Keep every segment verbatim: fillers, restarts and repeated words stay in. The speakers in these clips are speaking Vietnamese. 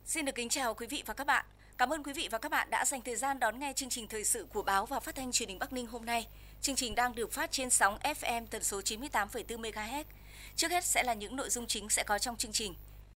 Xin được kính chào quý vị và các bạn. Cảm ơn quý vị và các bạn đã dành thời gian đón nghe chương trình thời sự của báo và phát thanh truyền hình Bắc Ninh hôm nay. Chương trình đang được phát trên sóng ép em tần số chín mươi tám phẩy bốn mê ga héc. Trước hết sẽ là những nội dung chính sẽ có trong chương trình.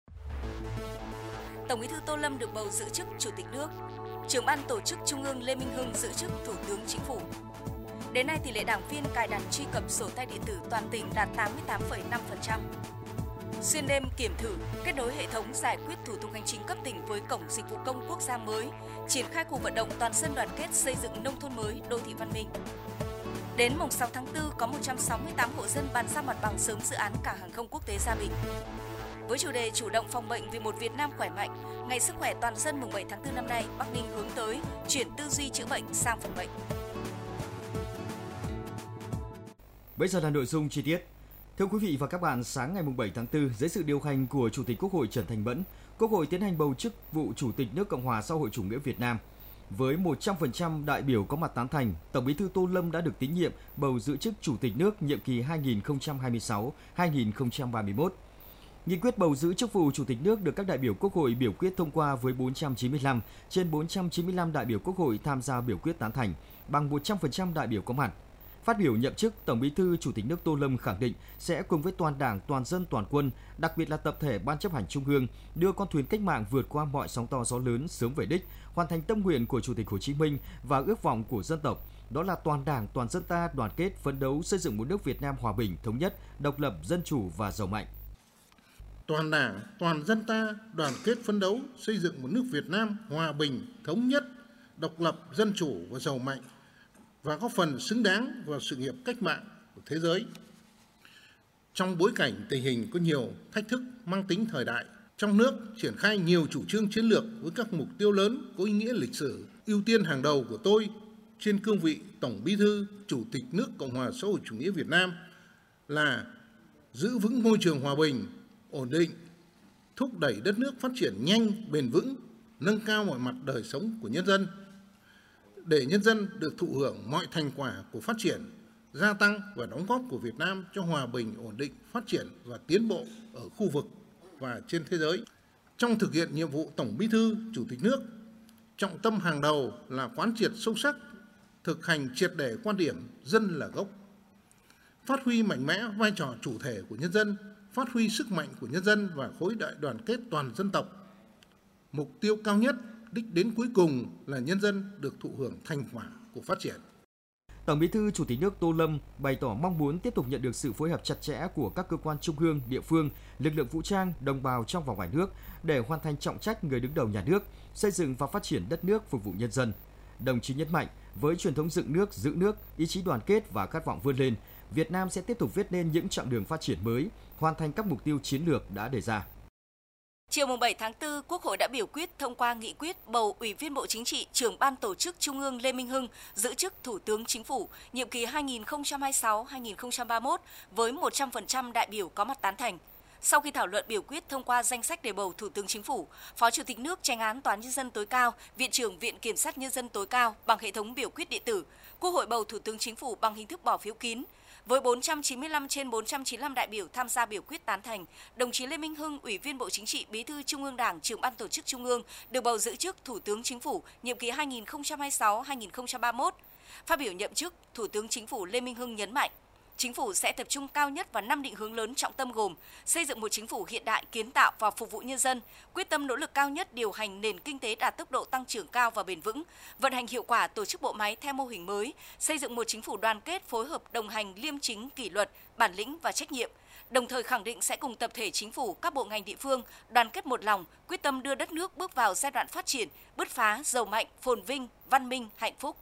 Tổng Bí thư Tô Lâm được bầu giữ chức Chủ tịch nước. Trưởng ban tổ chức Trung ương Lê Minh Hưng giữ chức Thủ tướng Chính phủ. Đến nay tỷ lệ đảng viên cài đặt truy cập sổ tay điện tử toàn tỉnh đạt tám mươi tám phẩy năm phần trăm. Xuyên đêm kiểm thử, kết nối hệ thống giải quyết thủ tục hành chính cấp tỉnh với cổng dịch vụ công quốc gia mới, triển khai cuộc vận động toàn dân đoàn kết xây dựng nông thôn mới, đô thị văn minh. Đến mùng sáu tháng tư, có một trăm sáu mươi tám hộ dân bàn giao mặt bằng sớm dự án cảng hàng không quốc tế Gia Bình. Với chủ đề chủ động phòng bệnh vì một Việt Nam khỏe mạnh, Ngày Sức khỏe toàn dân mùng bảy tháng tư năm nay, Bắc Ninh hướng tới chuyển tư duy chữa bệnh sang phòng bệnh. Bây giờ là nội dung chi tiết. Thưa quý vị và các bạn, sáng ngày bảy tháng tư, dưới sự điều hành của Chủ tịch Quốc hội Trần Thanh Mẫn, Quốc hội tiến hành bầu chức vụ Chủ tịch nước Cộng hòa xã hội chủ nghĩa Việt Nam. Với một trăm phần trăm đại biểu có mặt tán thành, Tổng Bí thư Tô Lâm đã được tín nhiệm bầu giữ chức Chủ tịch nước nhiệm kỳ hai nghìn không trăm hai mươi sáu đến hai nghìn không trăm ba mươi mốt. Nghị quyết bầu giữ chức vụ Chủ tịch nước được các đại biểu Quốc hội biểu quyết thông qua với bốn trăm chín mươi lăm trên bốn trăm chín mươi lăm đại biểu Quốc hội tham gia biểu quyết tán thành, bằng một trăm phần trăm đại biểu có mặt. Phát biểu nhậm chức, Tổng Bí thư Chủ tịch nước Tô Lâm khẳng định sẽ cùng với toàn Đảng, toàn dân, toàn quân, đặc biệt là tập thể Ban chấp hành Trung ương, đưa con thuyền cách mạng vượt qua mọi sóng to gió lớn sớm về đích, hoàn thành tâm nguyện của Chủ tịch Hồ Chí Minh và ước vọng của dân tộc. Đó là toàn Đảng, toàn dân ta đoàn kết phấn đấu xây dựng một nước Việt Nam hòa bình, thống nhất, độc lập, dân chủ và giàu mạnh. Toàn Đảng, toàn dân ta đoàn kết phấn đấu xây dựng một nước Việt Nam hòa bình, thống nhất, độc lập, dân chủ và giàu mạnh, và góp phần xứng đáng vào sự nghiệp cách mạng của thế giới. Trong bối cảnh tình hình có nhiều thách thức mang tính thời đại, trong nước triển khai nhiều chủ trương chiến lược với các mục tiêu lớn có ý nghĩa lịch sử. Ưu tiên hàng đầu của tôi trên cương vị Tổng Bí thư Chủ tịch nước Cộng hòa xã hội chủ nghĩa Việt Nam là giữ vững môi trường hòa bình, ổn định, thúc đẩy đất nước phát triển nhanh, bền vững, nâng cao mọi mặt đời sống của nhân dân, để nhân dân được thụ hưởng mọi thành quả của phát triển, gia tăng và đóng góp của Việt Nam cho hòa bình, ổn định, phát triển và tiến bộ ở khu vực và trên thế giới. Trong thực hiện nhiệm vụ Tổng Bí thư Chủ tịch nước, trọng tâm hàng đầu là quán triệt sâu sắc, thực hành triệt để quan điểm dân là gốc, phát huy mạnh mẽ vai trò chủ thể của nhân dân, phát huy sức mạnh của nhân dân và khối đại đoàn kết toàn dân tộc. Mục tiêu cao nhất, đích đến cuối cùng là nhân dân được thụ hưởng thành quả của phát triển. Tổng Bí thư Chủ tịch nước Tô Lâm bày tỏ mong muốn tiếp tục nhận được sự phối hợp chặt chẽ của các cơ quan trung ương, địa phương, lực lượng vũ trang, đồng bào trong và ngoài nước để hoàn thành trọng trách người đứng đầu nhà nước, xây dựng và phát triển đất nước phục vụ nhân dân. Đồng chí nhấn mạnh, với truyền thống dựng nước, giữ nước, ý chí đoàn kết và khát vọng vươn lên, Việt Nam sẽ tiếp tục viết nên những chặng đường phát triển mới, hoàn thành các mục tiêu chiến lược đã đề ra. Chiều bảy tháng tư, Quốc hội đã biểu quyết thông qua nghị quyết bầu Ủy viên Bộ Chính trị, Trưởng ban tổ chức Trung ương Lê Minh Hưng giữ chức Thủ tướng Chính phủ nhiệm kỳ hai nghìn không trăm hai mươi sáu đến hai nghìn không trăm ba mươi mốt với một trăm phần trăm đại biểu có mặt tán thành. Sau khi thảo luận biểu quyết thông qua danh sách để bầu Thủ tướng Chính phủ, Phó Chủ tịch nước, Chánh án Tòa án Nhân dân tối cao, Viện trưởng Viện Kiểm sát Nhân dân tối cao bằng hệ thống biểu quyết điện tử, Quốc hội bầu Thủ tướng Chính phủ bằng hình thức bỏ phiếu kín. Với bốn trăm chín mươi lăm trên bốn trăm chín mươi lăm đại biểu tham gia biểu quyết tán thành, đồng chí Lê Minh Hưng, Ủy viên Bộ Chính trị, Bí thư Trung ương Đảng, Trưởng ban tổ chức Trung ương, được bầu giữ chức Thủ tướng Chính phủ nhiệm kỳ hai nghìn không trăm hai mươi sáu đến hai nghìn không trăm ba mươi mốt. Phát biểu nhậm chức, Thủ tướng Chính phủ Lê Minh Hưng nhấn mạnh, Chính phủ sẽ tập trung cao nhất vào năm định hướng lớn trọng tâm gồm xây dựng một chính phủ hiện đại, kiến tạo và phục vụ nhân dân, quyết tâm nỗ lực cao nhất điều hành nền kinh tế đạt tốc độ tăng trưởng cao và bền vững, vận hành hiệu quả tổ chức bộ máy theo mô hình mới, xây dựng một chính phủ đoàn kết, phối hợp, đồng hành, liêm chính, kỷ luật, bản lĩnh và trách nhiệm. Đồng thời khẳng định sẽ cùng tập thể chính phủ, các bộ ngành địa phương đoàn kết một lòng, quyết tâm đưa đất nước bước vào giai đoạn phát triển, bứt phá, giàu mạnh, phồn vinh, văn minh, hạnh phúc.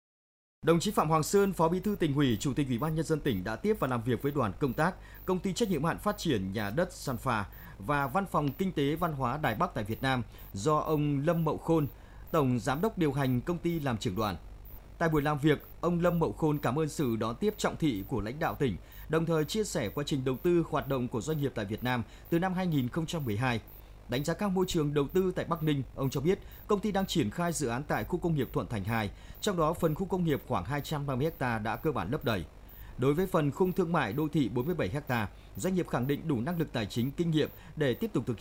Đồng chí Phạm Hoàng Sơn, Phó Bí thư Tỉnh ủy, Chủ tịch Ủy ban Nhân dân tỉnh đã tiếp và làm việc với đoàn công tác, Công ty trách nhiệm hữu hạn phát triển nhà đất Sanfa và Văn phòng Kinh tế Văn hóa Đài Bắc tại Việt Nam do ông Lâm Mậu Khôn, Tổng Giám đốc điều hành công ty làm trưởng đoàn. Tại buổi làm việc, ông Lâm Mậu Khôn cảm ơn sự đón tiếp trọng thị của lãnh đạo tỉnh, đồng thời chia sẻ quá trình đầu tư hoạt động của doanh nghiệp tại Việt Nam từ năm hai nghìn không trăm mười hai. Đánh giá cao môi trường đầu tư tại Bắc Ninh, ông cho biết công ty đang triển khai dự án tại khu công nghiệp Thuận Thành hai, trong đó phần khu công nghiệp khoảng hai trăm ba mươi héc ta đã cơ bản lấp đầy. Đối với phần khung thương mại đô thị bốn mươi bảy héc ta, doanh nghiệp khẳng định đủ năng lực tài chính, kinh nghiệm để tiếp tục thực hiện,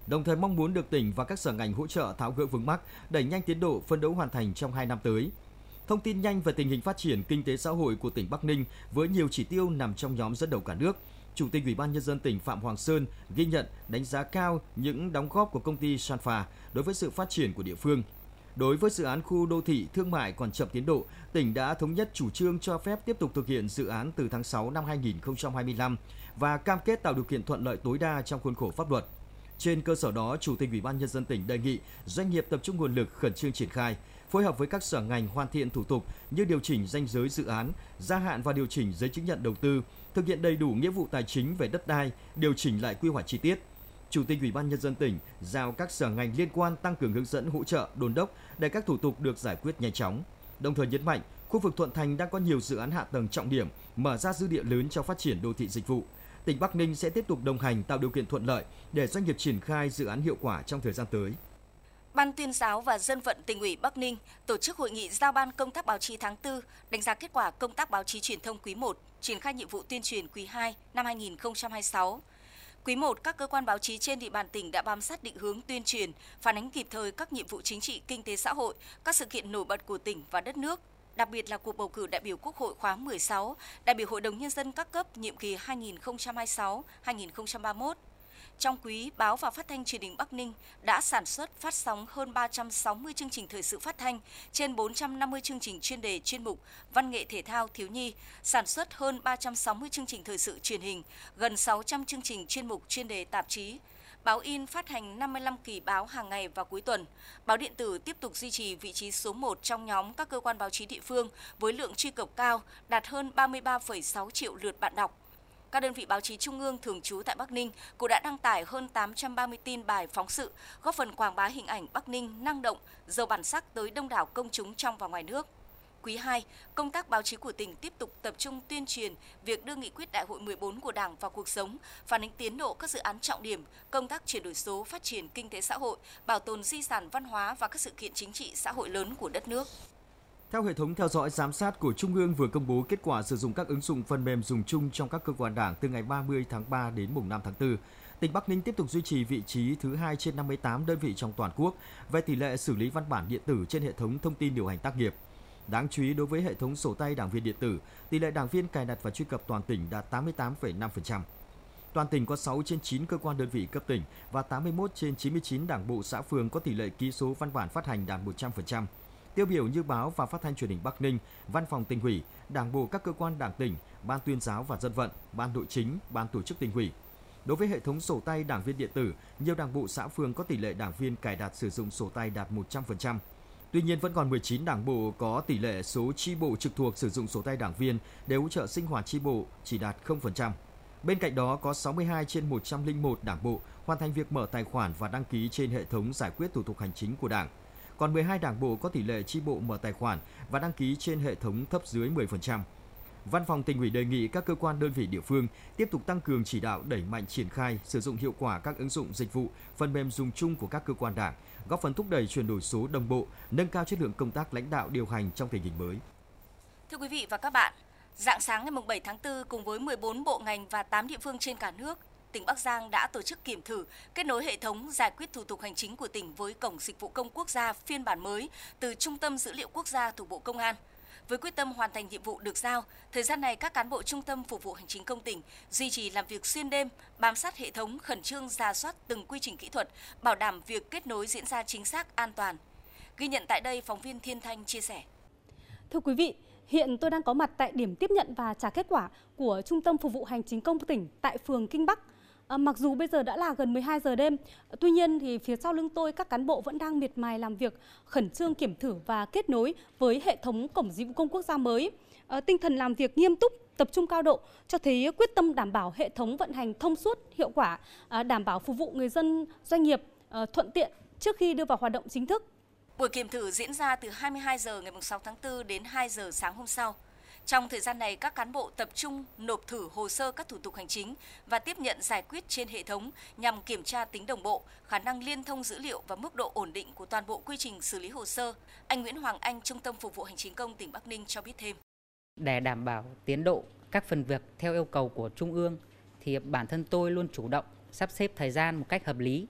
đồng thời mong muốn được tỉnh và các sở ngành hỗ trợ tháo gỡ vướng mắc, đẩy nhanh tiến độ phấn đấu hoàn thành trong hai năm tới. Thông tin nhanh về tình hình phát triển kinh tế xã hội của tỉnh Bắc Ninh với nhiều chỉ tiêu nằm trong nhóm dẫn đầu cả nước. Chủ tịch Ủy ban Nhân dân tỉnh Phạm Hoàng Sơn ghi nhận, đánh giá cao những đóng góp của công ty Sanfa đối với sự phát triển của địa phương. Đối với dự án khu đô thị thương mại còn chậm tiến độ, tỉnh đã thống nhất chủ trương cho phép tiếp tục thực hiện dự án từ tháng sáu năm hai nghìn không trăm hai mươi lăm và cam kết tạo điều kiện thuận lợi tối đa trong khuôn khổ pháp luật. Trên cơ sở đó, Chủ tịch Ủy ban Nhân dân tỉnh đề nghị doanh nghiệp tập trung nguồn lực khẩn trương triển khai, phối hợp với các sở ngành hoàn thiện thủ tục như điều chỉnh ranh giới dự án, gia hạn và điều chỉnh giấy chứng nhận đầu tư, thực hiện đầy đủ nghĩa vụ tài chính về đất đai, điều chỉnh lại quy hoạch chi tiết. Chủ tịch Ủy ban Nhân dân tỉnh giao các sở ngành liên quan tăng cường hướng dẫn, hỗ trợ, đôn đốc để các thủ tục được giải quyết nhanh chóng. Đồng thời nhấn mạnh, khu vực Thuận Thành đang có nhiều dự án hạ tầng trọng điểm, mở ra dư địa lớn cho phát triển đô thị dịch vụ. Tỉnh Bắc Ninh sẽ tiếp tục đồng hành tạo điều kiện thuận lợi để doanh nghiệp triển khai dự án hiệu quả trong thời gian tới. Ban Tuyên giáo và Dân vận Tỉnh ủy Bắc Ninh tổ chức hội nghị giao ban công tác báo chí tháng tư, đánh giá kết quả công tác báo chí truyền thông quý một, triển khai nhiệm vụ tuyên truyền quý hai năm hai nghìn không trăm hai mươi sáu. Quý một, các cơ quan báo chí trên địa bàn tỉnh đã bám sát định hướng tuyên truyền, phản ánh kịp thời các nhiệm vụ chính trị, kinh tế xã hội, các sự kiện nổi bật của tỉnh và đất nước, đặc biệt là cuộc bầu cử đại biểu Quốc hội khóa mười sáu, đại biểu Hội đồng Nhân dân các cấp nhiệm kỳ hai nghìn không trăm hai mươi sáu đến hai nghìn không trăm ba mươi mốt. Trong quý, báo và phát thanh truyền hình Bắc Ninh đã sản xuất phát sóng hơn ba trăm sáu mươi chương trình thời sự phát thanh, trên bốn trăm năm mươi chương trình chuyên đề chuyên mục, văn nghệ thể thao thiếu nhi, sản xuất hơn ba trăm sáu mươi chương trình thời sự truyền hình, gần sáu trăm chương trình chuyên mục chuyên đề tạp chí. Báo in phát hành năm mươi lăm kỳ báo hàng ngày và cuối tuần. Báo điện tử tiếp tục duy trì vị trí số một trong nhóm các cơ quan báo chí địa phương với lượng truy cập cao, đạt hơn ba mươi ba phẩy sáu triệu lượt bạn đọc. Các đơn vị báo chí trung ương thường trú tại Bắc Ninh cũng đã đăng tải hơn tám trăm ba mươi tin bài phóng sự, góp phần quảng bá hình ảnh Bắc Ninh năng động, giàu bản sắc tới đông đảo công chúng trong và ngoài nước. Quý hai, công tác báo chí của tỉnh tiếp tục tập trung tuyên truyền việc đưa nghị quyết Đại hội mười bốn của Đảng vào cuộc sống, phản ánh tiến độ các dự án trọng điểm, công tác chuyển đổi số, phát triển kinh tế xã hội, bảo tồn di sản văn hóa và các sự kiện chính trị xã hội lớn của đất nước. Theo hệ thống theo dõi giám sát của Trung ương vừa công bố kết quả sử dụng các ứng dụng phần mềm dùng chung trong các cơ quan Đảng từ ngày ba mươi tháng ba đến mùng năm tháng tư, tỉnh Bắc Ninh tiếp tục duy trì vị trí thứ hai trên năm mươi tám đơn vị trong toàn quốc về tỷ lệ xử lý văn bản điện tử trên hệ thống thông tin điều hành tác nghiệp. Đáng chú ý, đối với hệ thống sổ tay đảng viên điện tử, tỷ lệ đảng viên cài đặt và truy cập toàn tỉnh đạt tám mươi tám phẩy năm phần trăm. Toàn tỉnh có sáu trên chín cơ quan đơn vị cấp tỉnh và tám mươi mốt trên chín mươi chín đảng bộ xã phường có tỷ lệ ký số văn bản phát hành đạt một trăm phần trăm. Tiêu biểu như báo và phát thanh truyền hình Bắc Ninh, Văn phòng Tỉnh ủy, Đảng bộ các cơ quan Đảng tỉnh, Ban Tuyên giáo và Dân vận, Ban Nội chính, Ban Tổ chức Tỉnh ủy. Đối với hệ thống sổ tay đảng viên điện tử, nhiều đảng bộ xã phường có tỷ lệ đảng viên cài đặt sử dụng sổ tay đạt một trăm phần trăm. Tuy nhiên, vẫn còn mười chín đảng bộ có tỷ lệ số chi bộ trực thuộc sử dụng sổ tay đảng viên để hỗ trợ sinh hoạt chi bộ chỉ đạt không phần trăm. Bên cạnh đó, có sáu mươi hai trên một trăm lẻ một đảng bộ hoàn thành việc mở tài khoản và đăng ký trên hệ thống giải quyết thủ tục hành chính của Đảng. Còn mười hai đảng bộ có tỷ lệ chi bộ mở tài khoản và đăng ký trên hệ thống thấp dưới mười phần trăm. Văn phòng Tỉnh ủy đề nghị các cơ quan đơn vị địa phương tiếp tục tăng cường chỉ đạo đẩy mạnh triển khai, sử dụng hiệu quả các ứng dụng dịch vụ, phần mềm dùng chung của các cơ quan Đảng, góp phần thúc đẩy chuyển đổi số đồng bộ, nâng cao chất lượng công tác lãnh đạo điều hành trong tình hình mới. Thưa quý vị và các bạn, rạng sáng ngày bảy tháng tư cùng với mười bốn bộ ngành và tám địa phương trên cả nước, tỉnh Bắc Giang đã tổ chức kiểm thử, kết nối hệ thống giải quyết thủ tục hành chính của tỉnh với Cổng Dịch vụ Công Quốc gia phiên bản mới từ Trung tâm Dữ liệu Quốc gia thuộc Bộ Công an. Với quyết tâm hoàn thành nhiệm vụ được giao, thời gian này các cán bộ Trung tâm Phục vụ Hành chính công tỉnh duy trì làm việc xuyên đêm, bám sát hệ thống, khẩn trương rà soát từng quy trình kỹ thuật, bảo đảm việc kết nối diễn ra chính xác, an toàn. Ghi nhận tại đây, phóng viên Thiên Thanh chia sẻ. Thưa quý vị, hiện tôi đang có mặt tại điểm tiếp nhận và trả kết quả của Trung tâm Phục vụ Hành chính công tỉnh tại phường Kinh Bắc. À, mặc dù bây giờ đã là gần mười hai giờ đêm, tuy nhiên thì phía sau lưng tôi các cán bộ vẫn đang miệt mài làm việc, khẩn trương kiểm thử và kết nối với hệ thống Cổng Dịch vụ Công Quốc gia mới. À, tinh thần làm việc nghiêm túc, tập trung cao độ cho thấy quyết tâm đảm bảo hệ thống vận hành thông suốt, hiệu quả, à, đảm bảo phục vụ người dân, doanh nghiệp à, thuận tiện trước khi đưa vào hoạt động chính thức. Buổi kiểm thử diễn ra từ hai mươi hai giờ ngày sáu tháng tư đến hai giờ sáng hôm sau. Trong thời gian này, các cán bộ tập trung nộp thử hồ sơ các thủ tục hành chính và tiếp nhận giải quyết trên hệ thống nhằm kiểm tra tính đồng bộ, khả năng liên thông dữ liệu và mức độ ổn định của toàn bộ quy trình xử lý hồ sơ. Anh Nguyễn Hoàng Anh, Trung tâm Phục vụ Hành chính công tỉnh Bắc Ninh cho biết thêm. Để đảm bảo tiến độ các phần việc theo yêu cầu của Trung ương, thì bản thân tôi luôn chủ động sắp xếp thời gian một cách hợp lý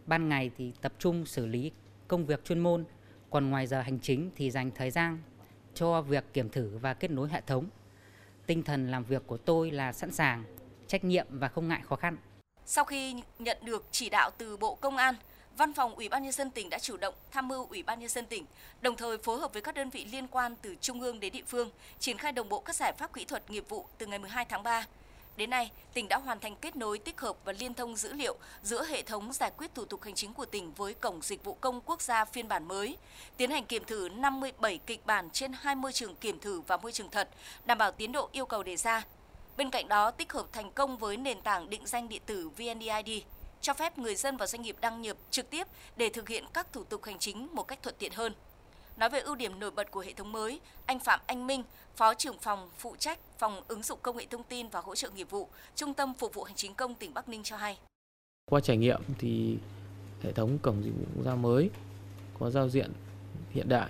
Ban ngày thì tập trung xử lý công việc chuyên môn, còn ngoài giờ hành chính thì dành thời gian cho việc kiểm thử và kết nối hệ thống. Tinh thần làm việc của tôi là sẵn sàng, trách nhiệm và không ngại khó khăn. Sau khi nhận được chỉ đạo từ Bộ Công an, Văn phòng Ủy ban Nhân dân tỉnh đã chủ động tham mưu Ủy ban Nhân dân tỉnh, đồng thời phối hợp với các đơn vị liên quan từ trung ương đến địa phương, triển khai đồng bộ các giải pháp kỹ thuật nghiệp vụ từ ngày mười hai tháng ba. Đến nay, tỉnh đã hoàn thành kết nối, tích hợp và liên thông dữ liệu giữa hệ thống giải quyết thủ tục hành chính của tỉnh với Cổng Dịch vụ Công Quốc gia phiên bản mới, tiến hành kiểm thử năm mươi bảy kịch bản trên hai môi trường kiểm thử và môi trường thật, đảm bảo tiến độ yêu cầu đề ra. Bên cạnh đó, tích hợp thành công với nền tảng định danh điện tử vê en đê i đê, cho phép người dân và doanh nghiệp đăng nhập trực tiếp để thực hiện các thủ tục hành chính một cách thuận tiện hơn. Nói về ưu điểm nổi bật của hệ thống mới, anh Phạm Anh Minh, Phó trưởng phòng phụ trách phòng ứng dụng công nghệ thông tin và hỗ trợ nghiệp vụ, Trung tâm Phục vụ Hành chính công tỉnh Bắc Ninh cho hay. Qua trải nghiệm thì hệ thống cổng dịch vụ quốc gia mới có giao diện hiện đại,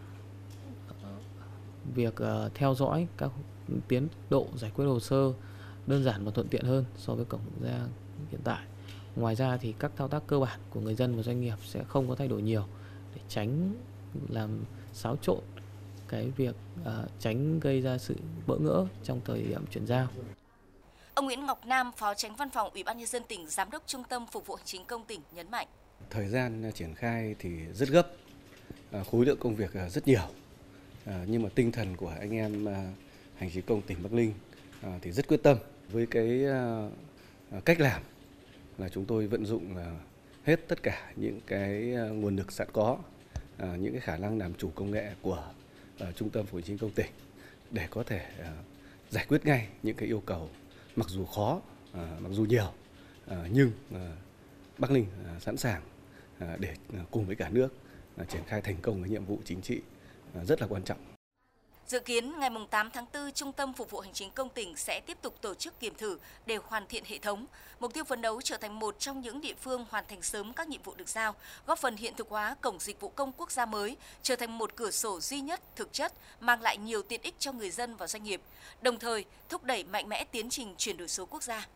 việc uh, theo dõi các tiến độ giải quyết hồ sơ đơn giản và thuận tiện hơn so với cổng quốc gia hiện tại. Ngoài ra thì các thao tác cơ bản của người dân và doanh nghiệp sẽ không có thay đổi nhiều để tránh làm xáo trộn cái việc uh, tránh gây ra sự bỡ ngỡ trong thời điểm chuyển giao. Ông Nguyễn Ngọc Nam, Phó Chánh Văn phòng Ủy ban Nhân dân tỉnh, Giám đốc Trung tâm Phục vụ Hành chính công tỉnh nhấn mạnh. Thời gian triển khai thì rất gấp, khối lượng công việc rất nhiều, nhưng mà tinh thần của anh em Hành chính công tỉnh Bắc Ninh thì rất quyết tâm. Với cái cách làm là chúng tôi vận dụng hết tất cả những cái nguồn lực sẵn có, những cái khả năng làm chủ công nghệ của Trung tâm Phục vụ Hành chính công tỉnh để có thể giải quyết ngay những cái yêu cầu mặc dù khó, mặc dù nhiều, nhưng Bắc Ninh sẵn sàng để cùng với cả nước triển khai thành công cái nhiệm vụ chính trị rất là quan trọng. Dự kiến ngày tám tháng tư, Trung tâm Phục vụ Hành chính công tỉnh sẽ tiếp tục tổ chức kiểm thử để hoàn thiện hệ thống. Mục tiêu phấn đấu trở thành một trong những địa phương hoàn thành sớm các nhiệm vụ được giao, góp phần hiện thực hóa Cổng Dịch vụ Công Quốc gia mới, trở thành một cửa sổ duy nhất, thực chất, mang lại nhiều tiện ích cho người dân và doanh nghiệp, đồng thời thúc đẩy mạnh mẽ tiến trình chuyển đổi số quốc gia.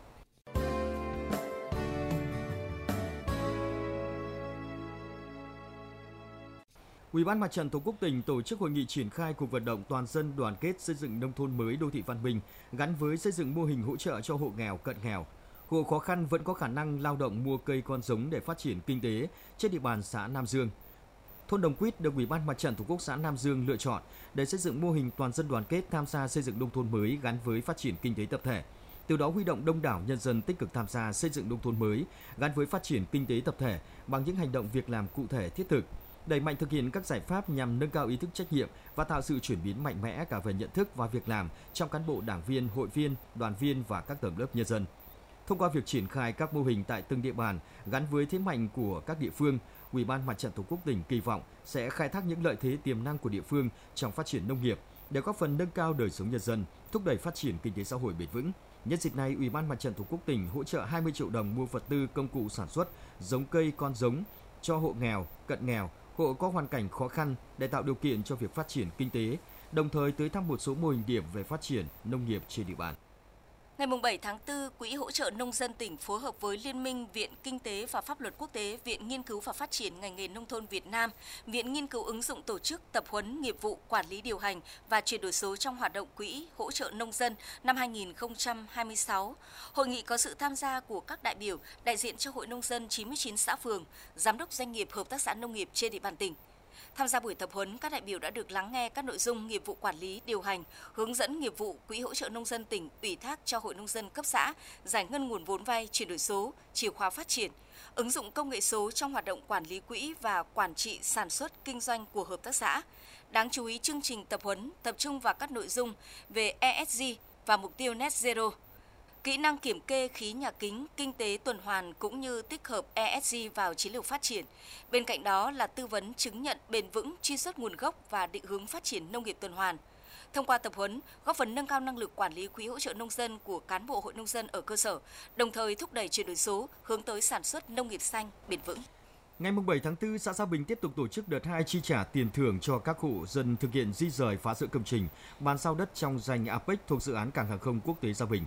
Ủy ban Mặt trận Tổ quốc tỉnh tổ chức hội nghị triển khai cuộc vận động toàn dân đoàn kết xây dựng nông thôn mới đô thị văn minh gắn với xây dựng mô hình hỗ trợ cho hộ nghèo, cận nghèo, hộ khó khăn vẫn có khả năng lao động mua cây con giống để phát triển kinh tế trên địa bàn xã Nam Dương. Thôn Đồng Quýt được Ủy ban Mặt trận Tổ quốc xã Nam Dương lựa chọn để xây dựng mô hình toàn dân đoàn kết tham gia xây dựng nông thôn mới gắn với phát triển kinh tế tập thể. Từ đó huy động đông đảo nhân dân tích cực tham gia xây dựng nông thôn mới gắn với phát triển kinh tế tập thể bằng những hành động việc làm cụ thể thiết thực. Đẩy mạnh thực hiện các giải pháp nhằm nâng cao ý thức trách nhiệm và tạo sự chuyển biến mạnh mẽ cả về nhận thức và việc làm trong cán bộ đảng viên, hội viên, đoàn viên và các tầng lớp nhân dân. Thông qua việc triển khai các mô hình tại từng địa bàn gắn với thế mạnh của các địa phương, Ủy ban Mặt trận Tổ quốc tỉnh kỳ vọng sẽ khai thác những lợi thế tiềm năng của địa phương trong phát triển nông nghiệp để góp phần nâng cao đời sống nhân dân, thúc đẩy phát triển kinh tế xã hội bền vững. Nhân dịp này, Ủy ban Mặt trận Tổ quốc tỉnh hỗ trợ hai mươi triệu đồng mua vật tư, công cụ sản xuất, giống cây, con giống cho hộ nghèo, cận nghèo, hộ có hoàn cảnh khó khăn để tạo điều kiện cho việc phát triển kinh tế, đồng thời tới thăm một số mô hình điểm về phát triển nông nghiệp trên địa bàn. Ngày bảy tháng tư, Quỹ hỗ trợ nông dân tỉnh phối hợp với Liên minh Viện Kinh tế và Pháp luật Quốc tế, Viện Nghiên cứu và Phát triển ngành nghề nông thôn Việt Nam, Viện Nghiên cứu ứng dụng tổ chức tập huấn nghiệp vụ quản lý điều hành và chuyển đổi số trong hoạt động Quỹ hỗ trợ nông dân năm hai nghìn không trăm hai mươi sáu. Hội nghị có sự tham gia của các đại biểu đại diện cho Hội Nông dân chín mươi chín xã phường, giám đốc doanh nghiệp, hợp tác xã nông nghiệp trên địa bàn tỉnh. Tham gia buổi tập huấn, các đại biểu đã được lắng nghe các nội dung nghiệp vụ quản lý, điều hành, hướng dẫn nghiệp vụ Quỹ hỗ trợ nông dân tỉnh ủy thác cho Hội Nông dân cấp xã, giải ngân nguồn vốn vay, chuyển đổi số, chìa khóa phát triển, ứng dụng công nghệ số trong hoạt động quản lý quỹ và quản trị sản xuất kinh doanh của hợp tác xã. Đáng chú ý, chương trình tập huấn tập trung vào các nội dung về E S G và mục tiêu Net Zero, kỹ năng kiểm kê khí nhà kính, kinh tế tuần hoàn cũng như tích hợp E S G vào chiến lược phát triển. Bên cạnh đó là tư vấn chứng nhận bền vững, truy xuất nguồn gốc và định hướng phát triển nông nghiệp tuần hoàn. Thông qua tập huấn, góp phần nâng cao năng lực quản lý quỹ hỗ trợ nông dân của cán bộ hội nông dân ở cơ sở, đồng thời thúc đẩy chuyển đổi số hướng tới sản xuất nông nghiệp xanh, bền vững. Ngày bảy tháng tư, xã Gia Bình tiếp tục tổ chức đợt hai chi trả tiền thưởng cho các hộ dân thực hiện di rời phá rỡ công trình, bàn giao đất trong danh a pếch thuộc dự án Cảng hàng không quốc tế Gia Bình.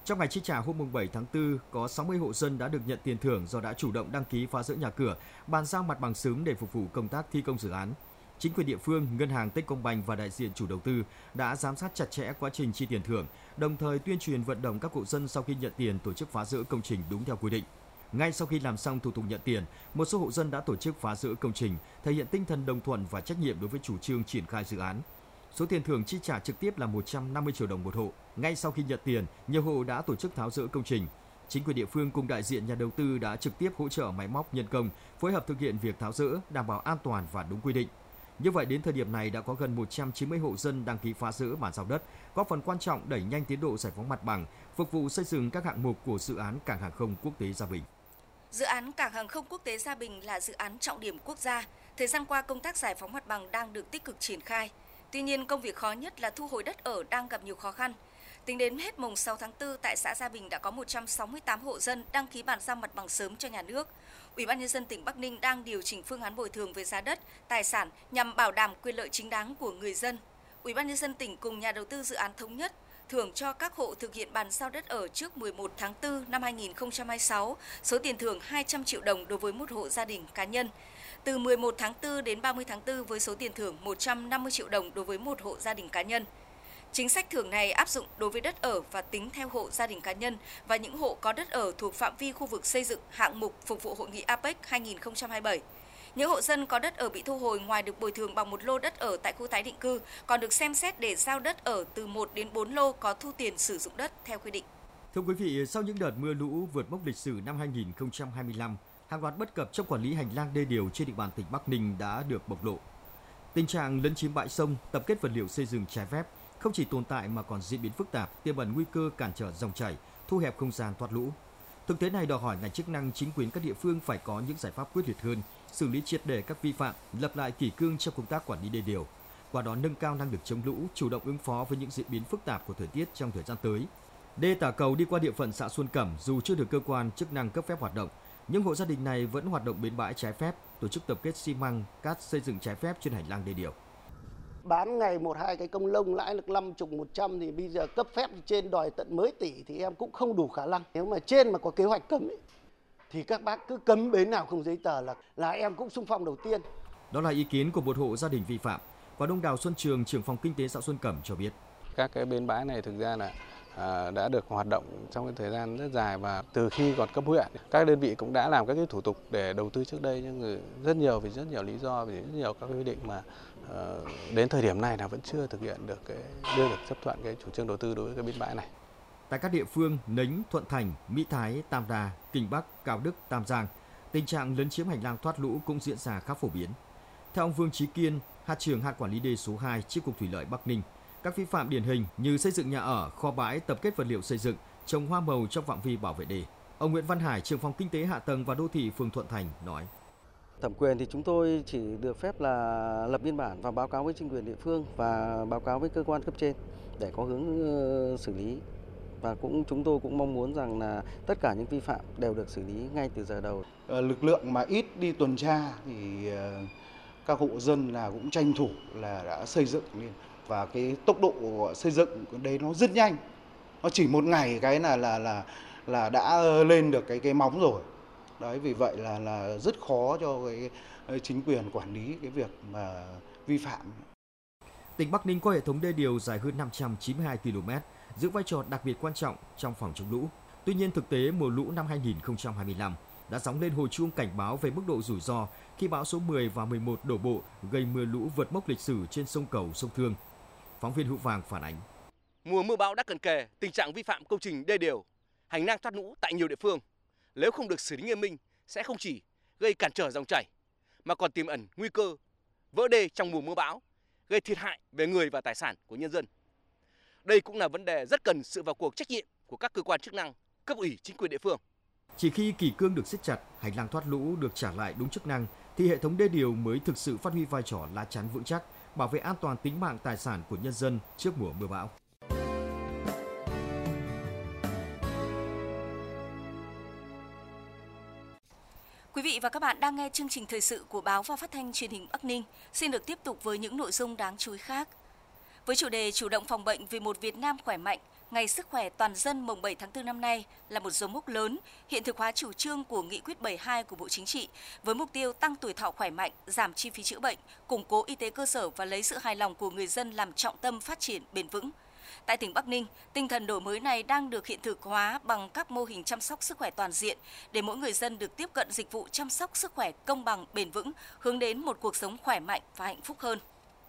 Trong ngày chi trả hôm bảy tháng tư, có sáu mươi hộ dân đã được nhận tiền thưởng do đã chủ động đăng ký phá rỡ nhà cửa, bàn giao mặt bằng sớm để phục vụ công tác thi công dự án. Chính quyền địa phương, Ngân hàng Techcombank và đại diện chủ đầu tư đã giám sát chặt chẽ quá trình chi tiền thưởng, đồng thời tuyên truyền vận động các hộ dân sau khi nhận tiền tổ chức phá rỡ công trình đúng theo quy định. Ngay sau khi làm xong thủ tục nhận tiền, một số hộ dân đã tổ chức phá rỡ công trình, thể hiện tinh thần đồng thuận và trách nhiệm đối với chủ trương triển khai dự án. Số tiền thưởng chi trả trực tiếp là một trăm năm mươi triệu đồng một hộ. Ngay sau khi nhận tiền, nhiều hộ đã tổ chức tháo dỡ công trình. Chính quyền địa phương cùng đại diện nhà đầu tư đã trực tiếp hỗ trợ máy móc, nhân công, phối hợp thực hiện việc tháo dỡ, đảm bảo an toàn và đúng quy định. Như vậy, đến thời điểm này đã có gần một trăm chín mươi hộ dân đăng ký phá rỡ bàn giao đất, góp phần quan trọng đẩy nhanh tiến độ giải phóng mặt bằng, phục vụ xây dựng các hạng mục của dự án Cảng hàng không quốc tế Gia Bình. Dự án Cảng hàng không quốc tế Gia Bình là dự án trọng điểm quốc gia. Thời gian qua, công tác giải phóng mặt bằng đang được tích cực triển khai. Tuy nhiên, công việc khó nhất là thu hồi đất ở đang gặp nhiều khó khăn. Tính đến hết mùng sáu tháng tư, tại xã Gia Bình đã có một trăm sáu mươi tám hộ dân đăng ký bàn giao mặt bằng sớm cho nhà nước. Ủy ban nhân dân tỉnh Bắc Ninh đang điều chỉnh phương án bồi thường về giá đất, tài sản nhằm bảo đảm quyền lợi chính đáng của người dân. Ủy ban nhân dân tỉnh cùng nhà đầu tư dự án thống nhất thưởng cho các hộ thực hiện bàn giao đất ở trước mười một tháng tư năm hai nghìn không trăm hai mươi sáu, số tiền thưởng hai trăm triệu đồng đối với một hộ gia đình cá nhân. Từ mười một tháng tư đến ba mươi tháng tư với số tiền thưởng một trăm năm mươi triệu đồng đối với một hộ gia đình cá nhân. Chính sách thưởng này áp dụng đối với đất ở và tính theo hộ gia đình cá nhân và những hộ có đất ở thuộc phạm vi khu vực xây dựng hạng mục phục vụ hội nghị a pếch hai không hai bảy. Những hộ dân có đất ở bị thu hồi ngoài được bồi thường bằng một lô đất ở tại khu tái định cư còn được xem xét để giao đất ở từ một đến bốn lô có thu tiền sử dụng đất theo quy định. Thưa quý vị, sau những đợt mưa lũ vượt mốc lịch sử năm hai nghìn không trăm hai mươi lăm, hàng loạt bất cập trong quản lý hành lang đê điều trên địa bàn tỉnh Bắc Ninh đã được bộc lộ. Tình trạng lấn chiếm bãi sông, tập kết vật liệu xây dựng trái phép không chỉ tồn tại mà còn diễn biến phức tạp, tiềm ẩn nguy cơ cản trở dòng chảy, thu hẹp không gian thoát lũ. Thực tế này đòi hỏi ngành chức năng, chính quyền các địa phương phải có những giải pháp quyết liệt hơn, xử lý triệt để các vi phạm, lập lại kỷ cương trong công tác quản lý đê điều, qua đó nâng cao năng lực chống lũ, chủ động ứng phó với những diễn biến phức tạp của thời tiết trong thời gian tới. Đê Tả Cầu đi qua địa phận xã Xuân Cẩm dù chưa được cơ quan chức năng cấp phép hoạt động, nhưng hộ gia đình này vẫn hoạt động bến bãi trái phép, tổ chức tập kết xi măng, cát xây dựng trái phép trên hành lang đê điều. Bán ngày một hai cái công lông lãi được năm chục một trăm thì bây giờ cấp phép trên đòi tận mấy tỷ thì em cũng không đủ khả năng. Nếu mà trên mà có kế hoạch cấm ấy, thì các bác cứ cấm bến nào không giấy tờ là là em cũng xung phong đầu tiên. Đó là ý kiến của một hộ gia đình vi phạm. Và ông Đào Xuân Trường, trưởng phòng kinh tế xã Xuân Cẩm cho biết. Các cái bến bãi này thực ra là à, đã được hoạt động trong cái thời gian rất dài và từ khi còn cấp huyện, các đơn vị cũng đã làm các cái thủ tục để đầu tư trước đây, nhưng rất nhiều vì rất nhiều lý do, vì rất nhiều các quy định mà uh, đến thời điểm này là vẫn chưa thực hiện được cái đưa được chấp thuận cái chủ trương đầu tư đối với cái bến bãi này. Tại các địa phương Nánh, Thuận Thành, Mỹ Thái, Tam Đa, Kinh Bắc, Cao Đức, Tam Giang, tình trạng lấn chiếm hành lang thoát lũ cũng diễn ra khá phổ biến. Theo ông Vương Chí Kiên, hạt trưởng hạt quản lý đê số hai, Chi cục Thủy lợi Bắc Ninh, các vi phạm điển hình như xây dựng nhà ở, kho bãi, tập kết vật liệu xây dựng, trồng hoa màu trong phạm vi bảo vệ đê. Ông Nguyễn Văn Hải, trưởng phòng kinh tế hạ tầng và đô thị phường Thuận Thành nói: Thẩm quyền thì chúng tôi chỉ được phép là lập biên bản và báo cáo với chính quyền địa phương và báo cáo với cơ quan cấp trên để có hướng xử lý. Và cũng chúng tôi cũng mong muốn rằng là tất cả những vi phạm đều được xử lý ngay từ giờ đầu. Lực lượng mà ít đi tuần tra thì các hộ dân là cũng tranh thủ là đã xây dựng lên, và cái tốc độ xây dựng đây nó rất nhanh, nó chỉ một ngày cái là là là là đã lên được cái cái móng rồi. Đấy, vì vậy là là rất khó cho cái chính quyền quản lý cái việc mà vi phạm. Tỉnh Bắc Ninh có hệ thống đê điều dài hơn năm trăm chín mươi hai ki lô mét, giữ vai trò đặc biệt quan trọng trong phòng chống lũ. Tuy nhiên, thực tế mùa lũ năm hai nghìn không trăm hai mươi lăm đã gióng lên hồi chuông cảnh báo về mức độ rủi ro khi bão số mười và mười một đổ bộ gây mưa lũ vượt mốc lịch sử trên sông Cầu, sông Thương. Phóng viên Hữu Vàng phản ánh. Mùa mưa bão đã cận kề, tình trạng vi phạm công trình đê điều, hành lang thoát lũ tại nhiều địa phương nếu không được xử lý nghiêm minh sẽ không chỉ gây cản trở dòng chảy mà còn tiềm ẩn nguy cơ vỡ đê trong mùa mưa bão, gây thiệt hại về người và tài sản của nhân dân. Đây cũng là vấn đề rất cần sự vào cuộc trách nhiệm của các cơ quan chức năng, cấp ủy, chính quyền địa phương. Chỉ khi kỷ cương được siết chặt, hành lang thoát lũ được trả lại đúng chức năng thì hệ thống đê điều mới thực sự phát huy vai trò lá chắn vững chắc, bảo vệ an toàn tính mạng tài sản của nhân dân trước mùa mưa bão. Quý vị và các bạn đang nghe chương trình thời sự của Báo và Phát thanh Truyền hình Bắc Ninh. Xin được tiếp tục với những nội dung đáng chú ý khác. Với chủ đề chủ động phòng bệnh vì một Việt Nam khỏe mạnh, Ngày Sức khỏe toàn dân mùng bảy tháng tư năm nay là một dấu mốc lớn, hiện thực hóa chủ trương của Nghị quyết bảy mươi hai của Bộ Chính trị với mục tiêu tăng tuổi thọ khỏe mạnh, giảm chi phí chữa bệnh, củng cố y tế cơ sở và lấy sự hài lòng của người dân làm trọng tâm phát triển bền vững. Tại tỉnh Bắc Ninh, tinh thần đổi mới này đang được hiện thực hóa bằng các mô hình chăm sóc sức khỏe toàn diện để mỗi người dân được tiếp cận dịch vụ chăm sóc sức khỏe công bằng, bền vững, hướng đến một cuộc sống khỏe mạnh và hạnh phúc hơn.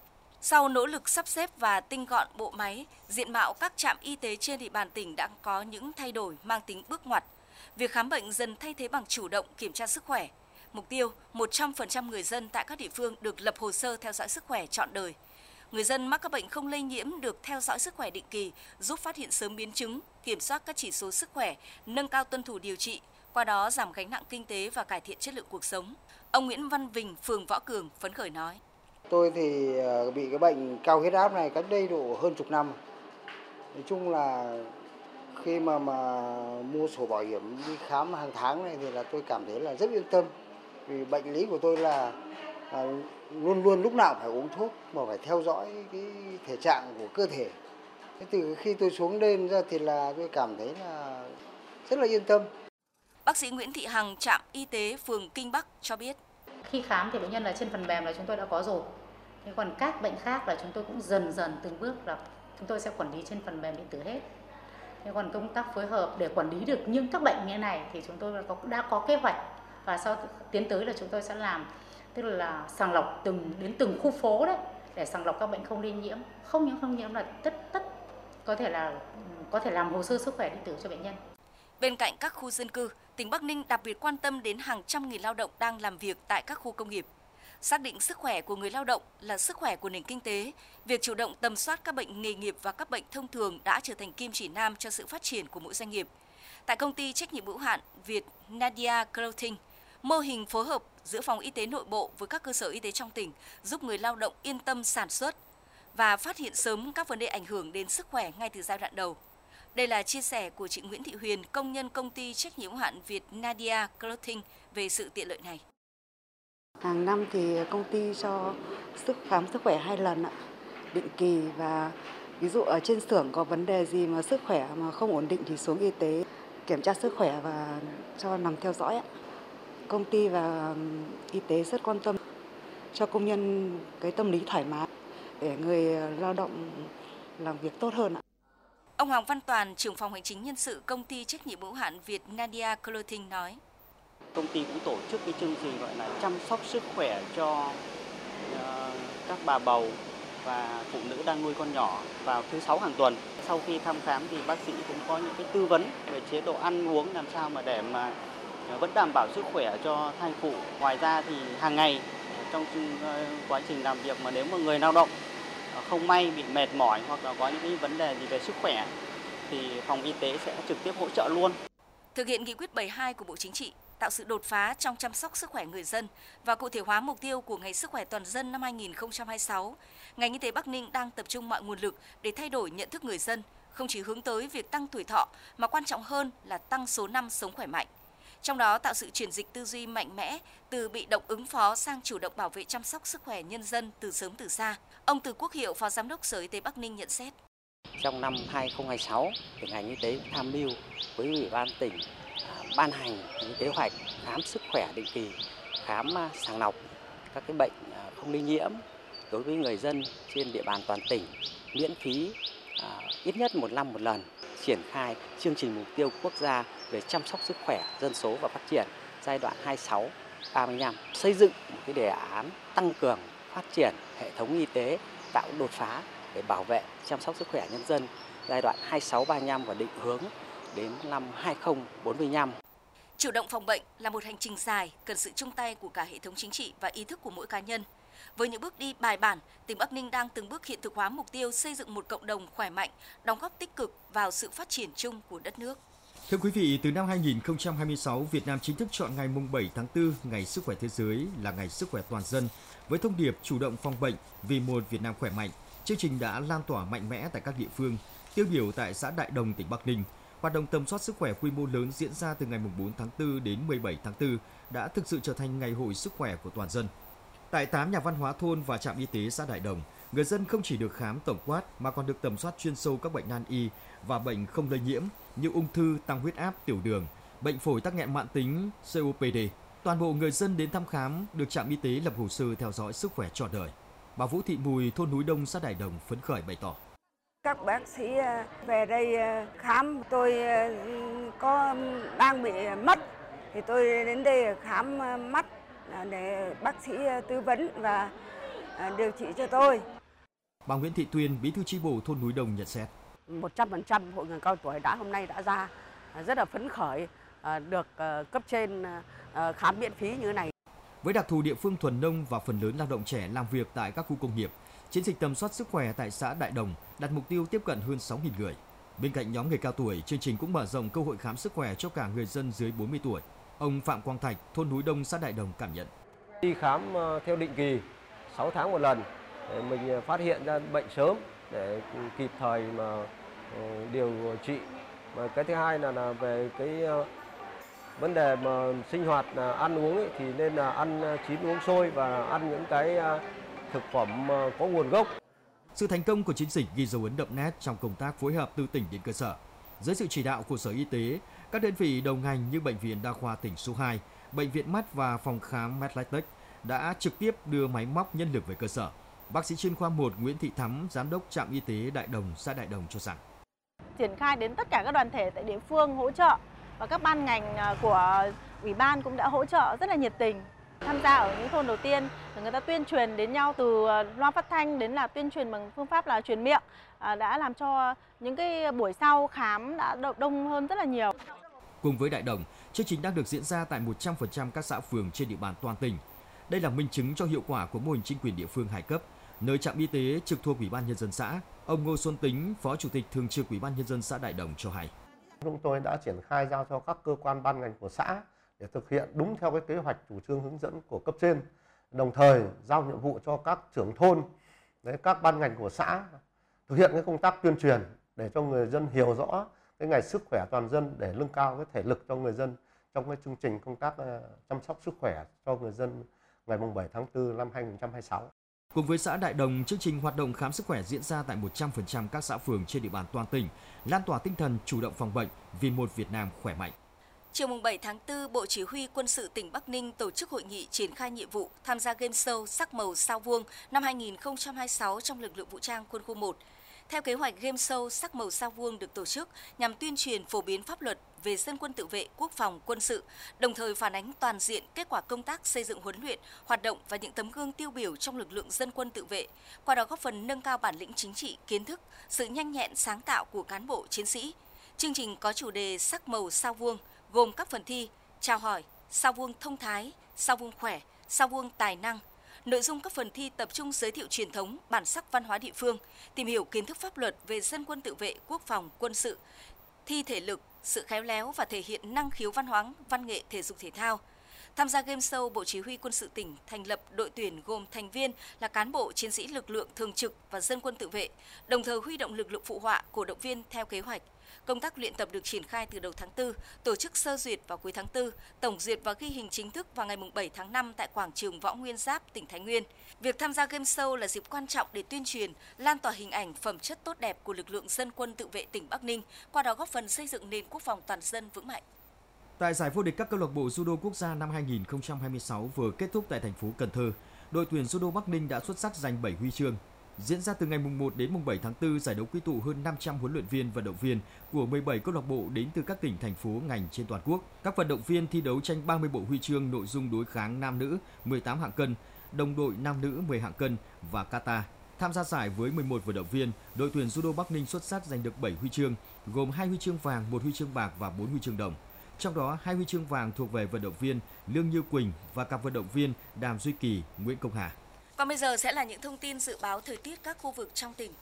Sau nỗ lực sắp xếp và tinh gọn bộ máy, diện mạo các trạm y tế trên địa bàn tỉnh đã có những thay đổi mang tính bước ngoặt. Việc khám bệnh dần thay thế bằng chủ động kiểm tra sức khỏe. Mục tiêu một trăm phần trăm người dân tại các địa phương được lập hồ sơ theo dõi sức khỏe trọn đời. Người dân mắc các bệnh không lây nhiễm được theo dõi sức khỏe định kỳ, giúp phát hiện sớm biến chứng, kiểm soát các chỉ số sức khỏe, nâng cao tuân thủ điều trị, qua đó giảm gánh nặng kinh tế và cải thiện chất lượng cuộc sống. Ông Nguyễn Văn Vinh, phường Võ Cường phấn khởi nói: Tôi thì bị cái bệnh cao huyết áp này cách đây độ hơn chục năm. Nói chung là khi mà mà mua sổ bảo hiểm đi khám hàng tháng này thì là tôi cảm thấy là rất yên tâm. Vì bệnh lý của tôi là, là luôn luôn lúc nào phải uống thuốc mà phải theo dõi cái thể trạng của cơ thể. Thế từ khi tôi xuống đêm ra thì là tôi cảm thấy là rất là yên tâm. Bác sĩ Nguyễn Thị Hằng, trạm y tế phường Kinh Bắc cho biết: Khi khám thì bệnh nhân là trên phần mềm là chúng tôi đã có rồi. Thế còn các bệnh khác là chúng tôi cũng dần dần từng bước là chúng tôi sẽ quản lý trên phần mềm điện tử hết. Thế còn công tác phối hợp để quản lý được những các bệnh như này thì chúng tôi đã có kế hoạch, và sau tiến tới là chúng tôi sẽ làm, tức là sàng lọc từng đến từng khu phố đấy để sàng lọc các bệnh không lây nhiễm, không những không nhiễm là tất tất có thể là có thể làm hồ sơ sức khỏe điện tử cho bệnh nhân. Bên cạnh các khu dân cư, tỉnh Bắc Ninh đặc biệt quan tâm đến hàng trăm nghìn lao động đang làm việc tại các khu công nghiệp. Xác định sức khỏe của người lao động là sức khỏe của nền kinh tế, việc chủ động tầm soát các bệnh nghề nghiệp và các bệnh thông thường đã trở thành kim chỉ nam cho sự phát triển của mỗi doanh nghiệp. Tại công ty trách nhiệm hữu hạn Việt Nadia Clothing, mô hình phối hợp giữa phòng y tế nội bộ với các cơ sở y tế trong tỉnh giúp người lao động yên tâm sản xuất và phát hiện sớm các vấn đề ảnh hưởng đến sức khỏe ngay từ giai đoạn đầu. Đây là chia sẻ của chị Nguyễn Thị Huyền, công nhân công ty trách nhiệm hữu hạn Việt Nadia Clothing về sự tiện lợi này. Hàng năm thì công ty cho sức khám sức khỏe hai lần ạ, định kỳ, và ví dụ ở trên xưởng có vấn đề gì mà sức khỏe mà không ổn định thì xuống y tế kiểm tra sức khỏe và cho nằm theo dõi ạ. Công ty và y tế rất quan tâm cho công nhân cái tâm lý thoải mái để người lao động làm việc tốt hơn ạ. Ông Hoàng Văn Toàn, trưởng phòng hành chính nhân sự công ty trách nhiệm hữu hạn Việt Nadia Clothing nói: Công ty cũng tổ chức cái chương trình gọi là chăm sóc sức khỏe cho uh, các bà bầu và phụ nữ đang nuôi con nhỏ vào thứ sáu hàng tuần. Sau khi thăm khám thì bác sĩ cũng có những cái tư vấn về chế độ ăn uống làm sao mà để mà vẫn đảm bảo sức khỏe cho thai phụ. Ngoài ra thì hàng ngày trong quá trình làm việc mà nếu mà người lao động không may bị mệt mỏi hoặc là có những cái vấn đề gì về sức khỏe thì phòng y tế sẽ trực tiếp hỗ trợ luôn. Thực hiện nghị quyết bảy mươi hai của Bộ Chính trị, tạo sự đột phá trong chăm sóc sức khỏe người dân và cụ thể hóa mục tiêu của Ngày Sức khỏe toàn dân năm hai nghìn không trăm hai mươi sáu, ngành y tế Bắc Ninh đang tập trung mọi nguồn lực để thay đổi nhận thức người dân, không chỉ hướng tới việc tăng tuổi thọ mà quan trọng hơn là tăng số năm sống khỏe mạnh. Trong đó tạo sự chuyển dịch tư duy mạnh mẽ từ bị động ứng phó sang chủ động bảo vệ chăm sóc sức khỏe nhân dân từ sớm từ xa. Ông Từ Quốc Hiệu, Phó Giám đốc Sở Y tế Bắc Ninh nhận xét: Trong năm hai nghìn không trăm hai mươi sáu, thì ngành y tế tham mưu với Ủy ban tỉnh ban hành những kế hoạch khám sức khỏe định kỳ, khám sàng lọc các cái bệnh không lây nhiễm đối với người dân trên địa bàn toàn tỉnh, miễn phí à, ít nhất một năm một lần, triển khai chương trình mục tiêu quốc gia về chăm sóc sức khỏe dân số và phát triển giai đoạn hai mươi sáu đến ba mươi lăm, xây dựng một cái đề án tăng cường phát triển hệ thống y tế, tạo đột phá để bảo vệ chăm sóc sức khỏe nhân dân giai đoạn hai mươi sáu đến ba mươi lăm và định hướng đến năm hai nghìn không trăm bốn mươi lăm. Chủ động phòng bệnh là một hành trình dài, cần sự chung tay của cả hệ thống chính trị và ý thức của mỗi cá nhân. Với những bước đi bài bản, tỉnh Bắc Ninh đang từng bước hiện thực hóa mục tiêu xây dựng một cộng đồng khỏe mạnh, đóng góp tích cực vào sự phát triển chung của đất nước. Thưa quý vị, từ năm hai nghìn không trăm hai mươi sáu, Việt Nam chính thức chọn ngày mùng bảy tháng tư, Ngày Sức khỏe Thế giới là Ngày Sức khỏe toàn dân. Với thông điệp chủ động phòng bệnh vì một Việt Nam khỏe mạnh, chương trình đã lan tỏa mạnh mẽ tại các địa phương. Tiêu biểu tại xã Đại Đồng, tỉnh Bắc Ninh, hoạt động tầm soát sức khỏe quy mô lớn diễn ra từ ngày mùng bốn tháng tư đến mười bảy tháng tư đã thực sự trở thành ngày hội sức khỏe của toàn dân. Tại tám nhà văn hóa thôn và trạm y tế xã Đại Đồng, người dân không chỉ được khám tổng quát mà còn được tầm soát chuyên sâu các bệnh nan y và bệnh không lây nhiễm như ung thư, tăng huyết áp, tiểu đường, bệnh phổi tắc nghẽn mãn tính xê ô pê đê. Toàn bộ người dân đến thăm khám được trạm y tế lập hồ sơ theo dõi sức khỏe trọn đời. Bà Vũ Thị Mùi, thôn Núi Đông, xã Đại Đồng phấn khởi bày tỏ. Các bác sĩ về đây khám, tôi có đang bị mất thì tôi đến đây khám mắt để bác sĩ tư vấn và điều trị cho tôi. Bà Nguyễn Thị Tuyên, bí thư chi bộ thôn Núi Đông nhận xét. một trăm phần trăm hội người cao tuổi đã hôm nay đã ra rất là phấn khởi, được cấp trên khám miễn phí như thế này. Với đặc thù địa phương thuần nông và phần lớn lao động trẻ làm việc tại các khu công nghiệp, chiến dịch tầm soát sức khỏe tại xã Đại Đồng đặt mục tiêu tiếp cận hơn sáu nghìn người. Bên cạnh nhóm người cao tuổi, chương trình cũng mở rộng cơ hội khám sức khỏe cho cả người dân dưới bốn mươi tuổi. Ông Phạm Quang Thạch, thôn Núi Đông, xã Đại Đồng cảm nhận. Đi khám theo định kỳ, sáu tháng một lần, để mình phát hiện ra bệnh sớm để kịp thời mà điều trị. Và cái thứ hai là, là về cái vấn đề mà sinh hoạt ăn uống ấy, thì nên là ăn chín uống sôi và ăn những cái thực phẩm có nguồn gốc. Sự thành công của chiến dịch ghi dấu ấn đậm nét trong công tác phối hợp từ tỉnh đến cơ sở. Dưới sự chỉ đạo của Sở Y tế, các đơn vị đầu ngành như Bệnh viện Đa khoa tỉnh số hai, Bệnh viện Mắt và Phòng khám Medlatech đã trực tiếp đưa máy móc nhân lực về cơ sở. Bác sĩ chuyên khoa một Nguyễn Thị Thắm, giám đốc trạm y tế Đại Đồng, xã Đại Đồng cho rằng triển khai đến tất cả các đoàn thể tại địa phương hỗ trợ và các ban ngành của ủy ban cũng đã hỗ trợ rất là nhiệt tình. Tham gia ở những thôn đầu tiên, người ta tuyên truyền đến nhau từ loa phát thanh đến là tuyên truyền bằng phương pháp là truyền miệng, đã làm cho những cái buổi sau khám đã đông hơn rất là nhiều. Cùng với Đại Đồng, chương trình đang được diễn ra tại một trăm phần trăm các xã phường trên địa bàn toàn tỉnh. Đây là minh chứng cho hiệu quả của mô hình chính quyền địa phương hai cấp, nơi trạm y tế trực thuộc Ủy ban Nhân dân xã. Ông Ngô Xuân Tính, Phó Chủ tịch Thường trực Ủy ban Nhân dân xã Đại Đồng cho hay. Chúng tôi đã triển khai giao cho các cơ quan ban ngành của xã để thực hiện đúng theo cái kế hoạch chủ trương hướng dẫn của cấp trên. Đồng thời giao nhiệm vụ cho các trưởng thôn, đấy, các ban ngành của xã thực hiện cái công tác tuyên truyền để cho người dân hiểu rõ cái ngày sức khỏe toàn dân để nâng cao cái thể lực cho người dân trong cái chương trình công tác chăm sóc sức khỏe cho người dân ngày bảy tháng tư năm hai nghìn không trăm hai mươi sáu. Cùng với xã Đại Đồng, chương trình hoạt động khám sức khỏe diễn ra tại một trăm phần trăm các xã phường trên địa bàn toàn tỉnh, lan tỏa tinh thần chủ động phòng bệnh vì một Việt Nam khỏe mạnh. Chiều bảy tháng tư, Bộ Chỉ huy Quân sự tỉnh Bắc Ninh tổ chức hội nghị triển khai nhiệm vụ tham gia game show Sắc màu sao vuông năm hai nghìn không trăm hai mươi sáu trong lực lượng vũ trang quân khu một. Theo kế hoạch, game show Sắc màu sao vuông được tổ chức nhằm tuyên truyền phổ biến pháp luật về dân quân tự vệ, quốc phòng, quân sự, đồng thời phản ánh toàn diện kết quả công tác xây dựng huấn luyện, hoạt động và những tấm gương tiêu biểu trong lực lượng dân quân tự vệ, qua đó góp phần nâng cao bản lĩnh chính trị, kiến thức, sự nhanh nhẹn sáng tạo của cán bộ chiến sĩ. Chương trình có chủ đề Sắc màu sao vuông, gồm các phần thi chào hỏi, sao vuông thông thái, sao vuông khỏe, sao vuông tài năng. Nội dung các phần thi tập trung giới thiệu truyền thống, bản sắc văn hóa địa phương, tìm hiểu kiến thức pháp luật về dân quân tự vệ, quốc phòng, quân sự, thi thể lực, sự khéo léo và thể hiện năng khiếu văn hóa, văn nghệ, thể dục thể thao. Tham gia game show, Bộ Chỉ huy Quân sự tỉnh thành lập đội tuyển gồm thành viên là cán bộ chiến sĩ lực lượng thường trực và dân quân tự vệ, đồng thời huy động lực lượng phụ họa, cổ động viên theo kế hoạch. Công tác luyện tập được triển khai từ đầu tháng tư, tổ chức sơ duyệt vào cuối tháng tư, tổng duyệt và ghi hình chính thức vào ngày bảy tháng năm tại quảng trường Võ Nguyên Giáp, tỉnh Thái Nguyên. Việc tham gia game show là dịp quan trọng để tuyên truyền, lan tỏa hình ảnh phẩm chất tốt đẹp của lực lượng dân quân tự vệ tỉnh Bắc Ninh, qua đó góp phần xây dựng nền quốc phòng toàn dân vững mạnh. Tại giải vô địch các câu lạc bộ judo quốc gia năm hai nghìn không trăm hai mươi sáu vừa kết thúc tại thành phố Cần Thơ, đội tuyển judo Bắc Ninh đã xuất sắc giành bảy huy chương. Diễn ra từ ngày một đến bảy tháng tư, giải đấu quy tụ hơn năm trăm huấn luyện viên, vận động viên của mười bảy câu lạc bộ đến từ các tỉnh, thành phố, ngành trên toàn quốc. Các vận động viên thi đấu tranh ba mươi bộ huy chương nội dung đối kháng nam nữ mười tám hạng cân, đồng đội nam nữ mười hạng cân và kata. Tham gia giải với mười một vận động viên, đội tuyển judo Bắc Ninh xuất sắc giành được bảy huy chương, gồm hai huy chương vàng, một huy chương bạc và bốn huy chương đồng. Trong đó, hai huy chương vàng thuộc về vận động viên Lương Như Quỳnh và cặp vận động viên Đàm Duy Kỳ, Nguyễn Công Hà. Còn bây giờ sẽ là những thông tin dự báo thời tiết các khu vực trong tỉnh.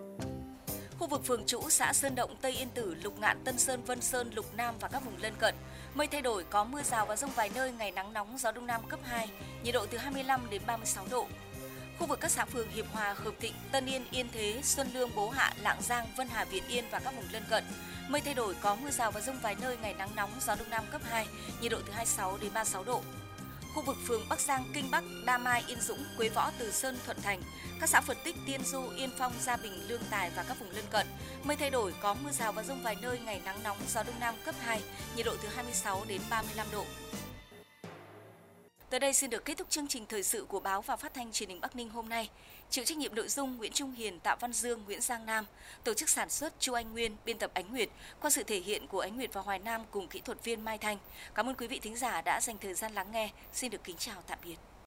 Khu vực Phường Trũ, xã Sơn Động, Tây Yên Tử, Lục Ngạn, Tân Sơn, Vân Sơn, Lục Nam và các vùng lân cận. Mây thay đổi, có mưa rào và dông vài nơi, ngày nắng nóng, gió đông nam cấp hai, nhiệt độ từ hai mươi lăm đến ba mươi sáu độ. Khu vực các xã phường Hiệp Hòa, Hợp Thịnh, Tân Yên, Yên Thế, Xuân Lương, Bố Hạ, Lạng Giang, Vân Hà, Việt Yên và các vùng lân cận. Mây thay đổi, có mưa rào và dông vài nơi, ngày nắng nóng, gió đông nam cấp hai, nhiệt độ từ hai mươi sáu đến ba mươi sáu độ. khu vực phường Bắc Giang, Kinh Bắc, Đa Mai, Yên Dũng, Quế Võ, Từ Sơn, Thuận Thành, các xã Phật Tích, Tiên Du, Yên Phong, Gia Bình, Lương Tài và các vùng lân cận. Mây thay đổi, có mưa rào và dông vài nơi, ngày nắng nóng, gió đông nam cấp hai, nhiệt độ từ hai mươi sáu đến ba mươi lăm độ. Tới đây xin được kết thúc chương trình thời sự của báo và phát thanh truyền hình Bắc Ninh hôm nay. Chịu trách nhiệm nội dung Nguyễn Trung Hiền, Tạ Văn Dương, Nguyễn Giang Nam, tổ chức sản xuất Chu Anh Nguyên, biên tập Ánh Nguyệt, qua sự thể hiện của Ánh Nguyệt và Hoài Nam cùng kỹ thuật viên Mai Thanh. Cảm ơn quý vị thính giả đã dành thời gian lắng nghe. Xin được kính chào tạm biệt.